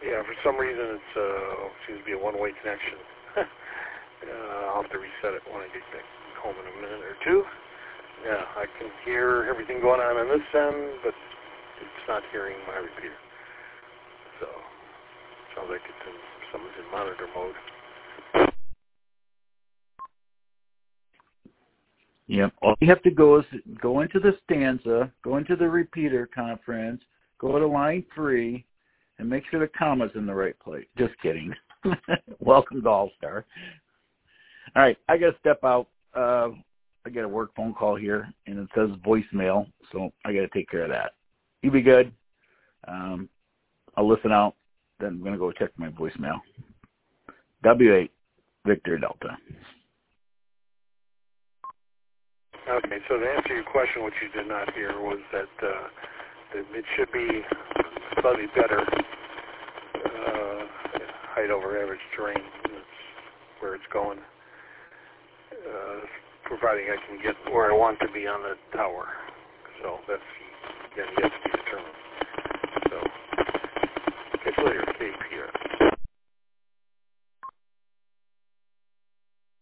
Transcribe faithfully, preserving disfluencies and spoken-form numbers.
Yeah, for some reason it's uh, seems to be a one-way connection. uh, I'll have to reset it when I get back home in a minute or two. Yeah, I can hear everything going on on this end, but it's not hearing my repeater. So, sounds like it's in, someone's in monitor mode. Yep. All you have to go is go into the stanza, go into the repeater conference, go to line three, and make sure the comma's in the right place. Just kidding. Welcome to All-Star. All right, I got to step out. Uh, I got a work phone call here, and it says voicemail, so I got to take care of that. You be good. Um, I'll listen out. Then I'm going to go check my voicemail. W eight, Victor Delta. Okay, so to answer your question, what you did not hear was that, uh, that it should be slightly better uh, height over average terrain. That's where it's going, uh, providing I can get where I want to be on the tower. So that's, again, yet to be determined.